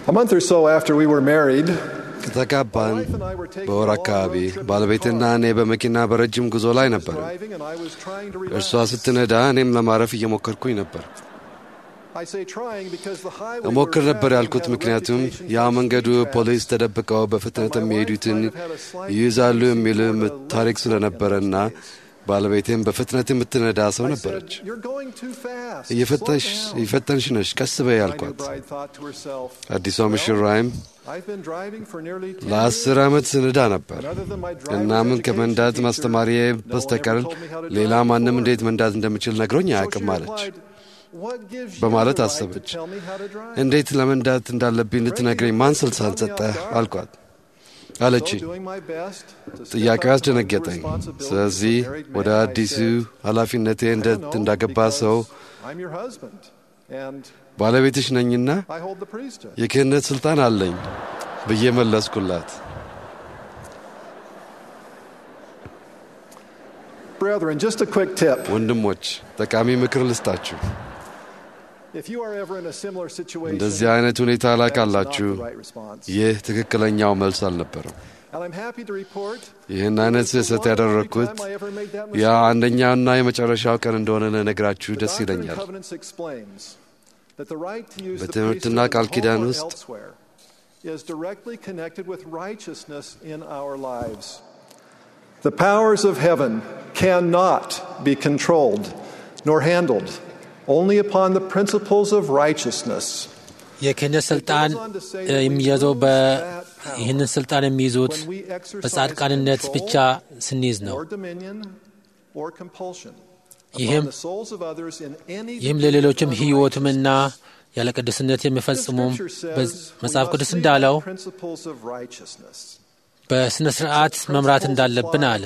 A month or so after we were married, ከተጋባን በወር አካባቢ ባለቤቴና እኔ በመኪና በረጅም ጉዞ ላይ ነበር። እርሷ ስትነዳ እኔም ለማረፍ እየሞከርኩኝ ነበር። እሞክር ነበር ያልኩት ምክንያቱም ያ መንገዱ ፖሊስ ተደብቀው በፍጥነት የሚሄዱትን ይይዛሉ የሚል ታሪክ ስለነበረና ባለቤቴም በፍጥነት የምትነዳ ሰው ነበረች። እየፈጠንሽ ነሽ፣ ቀስ በይ አልኳት። አዲሷ ሙሽራይም ለ10 ዓመት ስነዳ ነበር እና ምን ከመንዳት ማስተማሪዬ በስተቀር ሌላ ማንም እንዴት መንዳት እንደምችል ነግሮኝ አያውቅም አለች በማለት አሰበች። እንዴት ለመንዳት እንዳለብኝ ልትነግረኝ ማን ስልጣን ሰጠህ አልኳት አለች። ጥያቄው አስደነገጠኝ። ስለዚህ ወደ አዲሱ ኃላፊነቴ እንዳገባ ሰው ባለቤትሽ ነኝና የክህነት ስልጣን አለኝ ብዬ መለስኩላት። Brethren, just a quick tip. ወንድሞች ጠቃሚ ምክር ልስጣችሁ። If you are ever in a similar situation, እንደዚህ አይነት ሁኔታ ላይ ካላችሁ ይህ ትክክለኛው መልስ አልነበረም። and I'm happy to report ይህን አይነት ስህተት ያደረግኩት ያ አንደኛውና የመጨረሻው ቀን እንደሆነ ልነግራችሁ ደስ ይለኛል። በትምህርትና ቃል ኪዳን ውስጥ is directly connected with righteousness in our lives. The powers of heaven cannot be controlled nor handled only upon the principles of righteousness. የክህነት ስልጣን የሚያዘው ይህንን ስልጣን የሚይዙት በጻድቃንነት ብቻ ስንይዝ ነው። ይህም ለሌሎችም ሕይወትምና ያለ ቅድስነት የሚፈጽሙም መጽሐፍ ቅዱስ እንዳለው በስነ ስርዓት መምራት እንዳለብን አለ።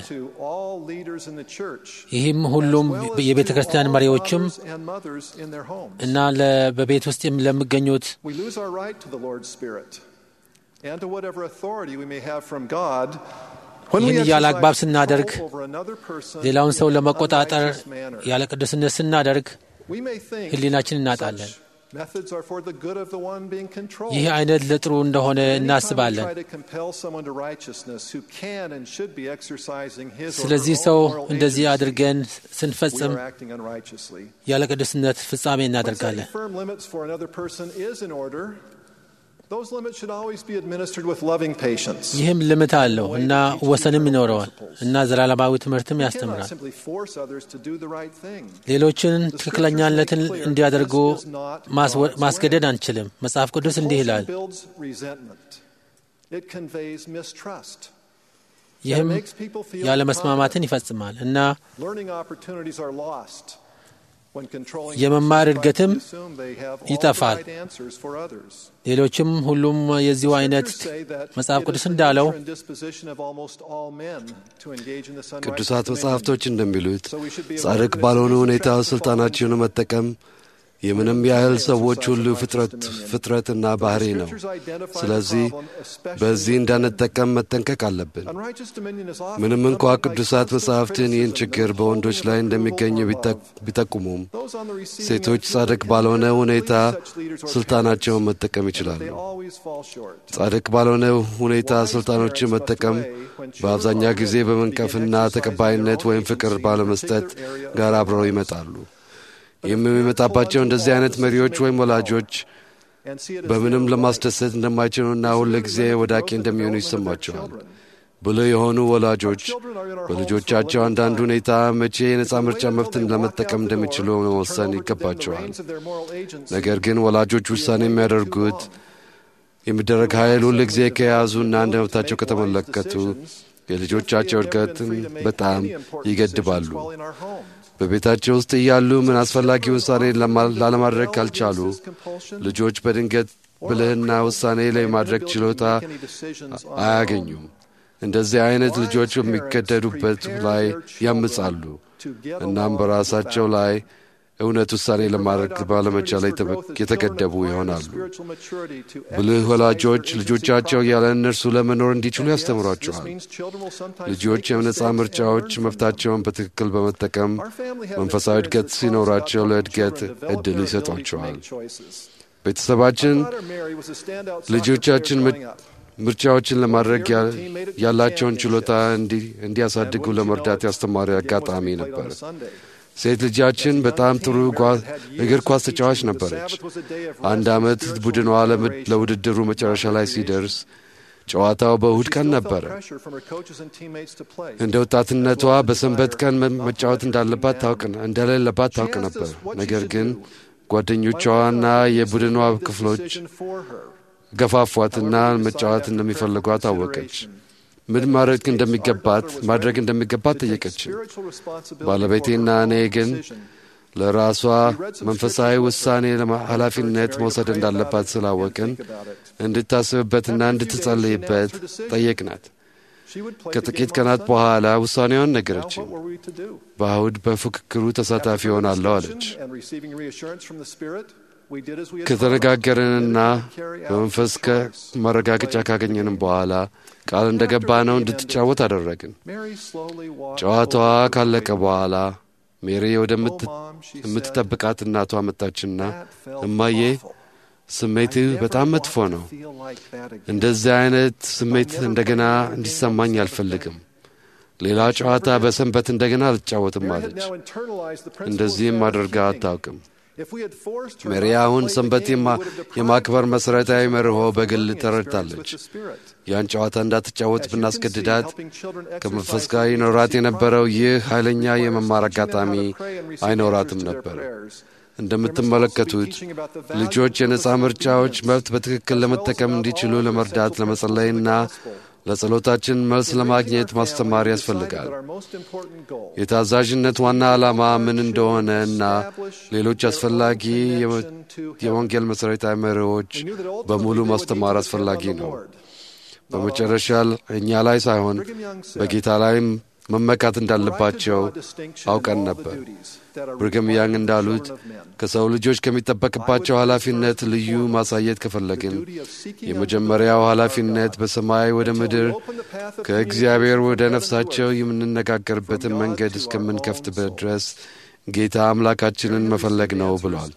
ይህም ሁሉም የቤተ ክርስቲያን መሪዎችም እና በቤት ውስጥ ለሚገኙት ይህን ያለ አግባብ ስናደርግ፣ ሌላውን ሰው ለመቆጣጠር ያለ ቅድስነት ስናደርግ ሕሊናችን እናጣለን። ይህ አይነት ለጥሩ እንደሆነ እናስባለን። ስለዚህ ሰው እንደዚህ አድርገን ስንፈጽም ያለ ቅድስነት ፍጻሜ እናደርጋለን። ይህም ልምት አለው እና ወሰንም ይኖረዋል እና ዘላለማዊ ትምህርትም ያስተምራል። ሌሎችን ትክክለኛነትን እንዲያደርጉ ማስገደድ አንችልም። መጽሐፍ ቅዱስ እንዲህ ይላል፣ ይህም ያለ መስማማትን ይፈጽማል እና የመማር እድገትም ይጠፋል። ሌሎችም ሁሉም የዚሁ አይነት መጽሐፍ ቅዱስ እንዳለው ቅዱሳት መጽሐፍቶች እንደሚሉት ጻድቅ ባልሆነ ሁኔታ ስልጣናቸውን መጠቀም የምንም ያህል ሰዎች ሁሉ ፍጥረትና ባህሪ ነው። ስለዚህ በዚህ እንዳንጠቀም መጠንቀቅ አለብን። ምንም እንኳ ቅዱሳት መጽሐፍትን ይህን ችግር በወንዶች ላይ እንደሚገኝ ቢጠቁሙም ሴቶች ጻድቅ ባልሆነ ሁኔታ ስልጣናቸውን መጠቀም ይችላሉ። ጻድቅ ባልሆነ ሁኔታ ስልጣኖችን መጠቀም በአብዛኛው ጊዜ በመንቀፍና ተቀባይነት ወይም ፍቅር ባለመስጠት ጋር አብረው ይመጣሉ። ይህም የሚመጣባቸው እንደዚህ አይነት መሪዎች ወይም ወላጆች በምንም ለማስደሰት እንደማይችሉና ሁል ጊዜ ወዳቂ እንደሚሆኑ ይሰማቸዋል። ብልህ የሆኑ ወላጆች በልጆቻቸው አንዳንድ ሁኔታ መቼ የነጻ ምርጫ መብትን ለመጠቀም እንደሚችሉ መወሰን ይገባቸዋል። ነገር ግን ወላጆች ውሳኔ የሚያደርጉት የሚደረግ ኃይል ሁል ጊዜ ከያዙና እንደ መብታቸው ከተመለከቱ የልጆቻቸው እድገትን በጣም ይገድባሉ። በቤታቸው ውስጥ እያሉ ምን አስፈላጊ ውሳኔ ላለማድረግ ካልቻሉ ልጆች በድንገት ብልህና ውሳኔ ላይ ማድረግ ችሎታ አያገኙም። እንደዚህ አይነት ልጆች በሚገደዱበት ላይ ያምጻሉ እናም በራሳቸው ላይ እውነት ውሳኔ ለማድረግ ባለመቻል የተገደቡ ይሆናሉ። ብልህ ወላጆች ልጆቻቸው ያለ እነርሱ ለመኖር እንዲችሉ ያስተምሯቸዋል። ልጆች የነጻ ምርጫዎች መብታቸውን በትክክል በመጠቀም መንፈሳዊ እድገት ሲኖራቸው ለእድገት ዕድል ይሰጧቸዋል። ቤተሰባችን ልጆቻችን ምርጫዎችን ለማድረግ ያላቸውን ችሎታ እንዲያሳድጉ ለመርዳት ያስተማሪ አጋጣሚ ነበር። ሴት ልጃችን በጣም ጥሩ እግር ኳስ ተጫዋች ነበረች። አንድ ዓመት ቡድኗ ለውድድሩ መጨረሻ ላይ ሲደርስ ጨዋታው በእሁድ ቀን ነበረ። እንደ ወጣትነቷ በሰንበት ቀን መጫወት እንደሌለባት ታውቅ ነበር። ነገር ግን ጓደኞቿና የቡድኗ ክፍሎች ገፋፏትና መጫወት እንደሚፈልጓት አወቀች። ምን ማድረግ እንደሚገባት ጠየቀች። ባለቤቴና እኔ ግን ለራሷ መንፈሳዊ ውሳኔ ኃላፊነት መውሰድ እንዳለባት ስላወቅን እንድታስብበትና እንድትጸልይበት ጠየቅናት። ከጥቂት ቀናት በኋላ ውሳኔዋን ነገረችኝ። በእሁድ በፉክክሩ ተሳታፊ ሆናለሁ አለች። ከተነጋገርንና በመንፈስ ማረጋገጫ ካገኘንም በኋላ ቃል እንደገባ ነው እንድትጫወት አደረግን። ጨዋታዋ ካለቀ በኋላ ሜሪ ወደምትጠብቃት እናቷ መጣችና እማዬ ስሜትህ በጣም መጥፎ ነው። እንደዚህ አይነት ስሜት እንደገና እንዲሰማኝ አልፈልግም። ሌላ ጨዋታ በሰንበት እንደገና አልጫወትም አለች። እንደዚህም አድርጋ አታውቅም። ሜሪ አሁን ሰንበት የማክበር መሠረታዊ መርሆ በግል ተረድታለች። ያን ጨዋታ እንዳትጫወት ብናስገድዳት ከመንፈስ ጋር ይኖራት የነበረው ይህ ኃይለኛ የመማር አጋጣሚ አይኖራትም ነበር። እንደምትመለከቱት ልጆች የነጻ ምርጫዎች መብት በትክክል ለመጠቀም እንዲችሉ ለመርዳት፣ ለመጸለይና ለጸሎታችን መልስ ለማግኘት ማስተማር ያስፈልጋል። የታዛዥነት ዋና ዓላማ ምን እንደሆነ እና ሌሎች አስፈላጊ የወንጌል መሠረታዊ መርሆዎች በሙሉ ማስተማር አስፈላጊ ነው። በመጨረሻ እኛ ላይ ሳይሆን በጌታ ላይም መመካት እንዳለባቸው አውቀን ነበር። ብሪግሃም ያንግ እንዳሉት ከሰው ልጆች ከሚጠበቅባቸው ኃላፊነት ልዩ ማሳየት ከፈለግን የመጀመሪያው ኃላፊነት በሰማይ ወደ ምድር ከእግዚአብሔር ወደ ነፍሳቸው የምንነጋገርበትን መንገድ እስከምንከፍትበት ድረስ ጌታ አምላካችንን መፈለግ ነው ብሏል።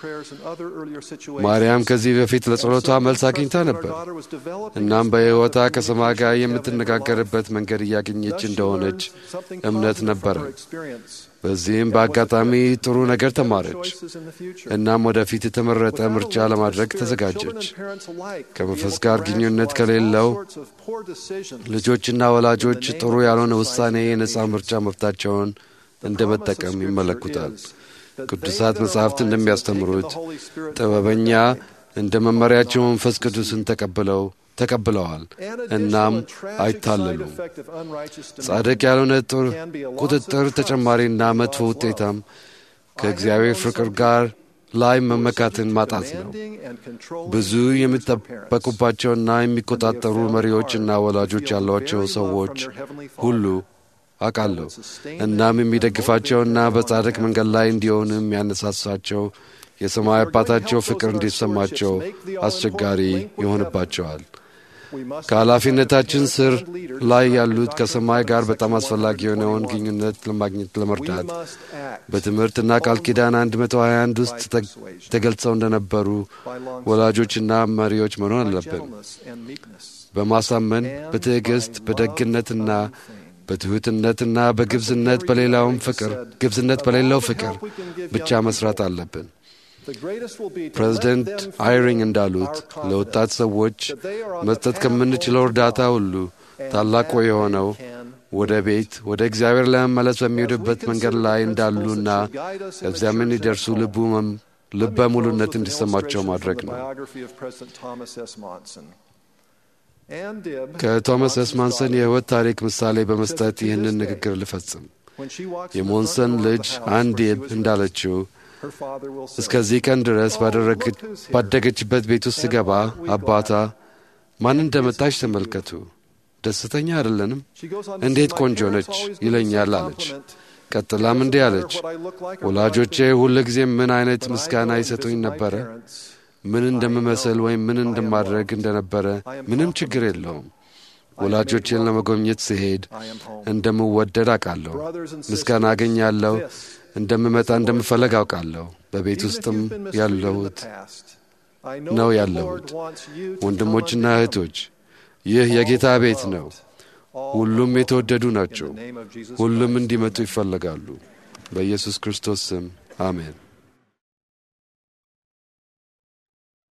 ማርያም ከዚህ በፊት ለጸሎቷ መልስ አግኝታ ነበር። እናም በሕይወቷ ከሰማይ ጋር የምትነጋገርበት መንገድ እያገኘች እንደሆነች እምነት ነበረ። በዚህም በአጋጣሚ ጥሩ ነገር ተማረች። እናም ወደፊት የተመረጠ ምርጫ ለማድረግ ተዘጋጀች። ከመንፈስ ጋር ግንኙነት ከሌለው ልጆችና ወላጆች ጥሩ ያልሆነ ውሳኔ የነጻ ምርጫ መብታቸውን እንደ መጠቀም ይመለከታል። ቅዱሳት መጻሕፍት እንደሚያስተምሩት ጥበበኛ እንደ መመሪያቸው መንፈስ ቅዱስን ተቀብለዋል እናም አይታለሉም። ጻድቅ ያልሆነ ቁጥጥር ተጨማሪና መጥፎ ውጤታም ከእግዚአብሔር ፍቅር ጋር ላይ መመካትን ማጣት ነው። ብዙ የሚጠበቁባቸውና የሚቆጣጠሩ መሪዎችና ወላጆች ያሏቸው ሰዎች ሁሉ አውቃለሁ። እናም የሚደግፋቸውና በጻድቅ መንገድ ላይ እንዲሆኑ የሚያነሳሳቸው የሰማይ አባታቸው ፍቅር እንዲሰማቸው አስቸጋሪ ይሆንባቸዋል። ከኃላፊነታችን ስር ላይ ያሉት ከሰማይ ጋር በጣም አስፈላጊ የሆነውን ግንኙነት ለማግኘት ለመርዳት በትምህርትና ቃል ኪዳን 121 ውስጥ ተገልጸው እንደነበሩ ወላጆችና መሪዎች መሆን አለብን። በማሳመን በትዕግሥት በደግነትና በትሑትነትና በግብዝነት በሌለው ፍቅር ብቻ መስራት አለብን። ፕሬዚደንት አይሪንግ እንዳሉት ለወጣት ሰዎች መስጠት ከምንችለው እርዳታ ሁሉ ታላቁ የሆነው ወደ እግዚአብሔር ለመመለስ በሚሄዱበት መንገድ ላይ እንዳሉና ከዚያም እንዲደርሱ ልበ ሙሉነት እንዲሰማቸው ማድረግ ነው። ከቶማስ ኤስ ማንሰን የሕይወት ታሪክ ምሳሌ በመስጠት ይህንን ንግግር ልፈጽም። የሞንሰን ልጅ አንዲብ እንዳለችው እስከዚህ ቀን ድረስ ባደገችበት ቤት ውስጥ ስገባ አባቷ ማን እንደመጣች ተመልከቱ፣ ደስተኛ አይደለንም፣ እንዴት ቆንጆ ነች ይለኛል አለች። ቀጥላም እንዲህ አለች፣ ወላጆቼ ሁል ጊዜ ምን አይነት ምስጋና ይሰጡኝ ነበረ። ምን እንደምመስል ወይም ምን እንደማድረግ እንደነበረ ምንም ችግር የለውም። ወላጆቼን ለመጎብኘት ስሄድ እንደምወደድ አውቃለሁ። ምስጋና አገኛለሁ። እንደምመጣ እንደምፈለግ አውቃለሁ። በቤት ውስጥም ያለሁት ነው ያለሁት። ወንድሞችና እህቶች፣ ይህ የጌታ ቤት ነው። ሁሉም የተወደዱ ናቸው። ሁሉም እንዲመጡ ይፈልጋሉ። በኢየሱስ ክርስቶስ ስም አሜን።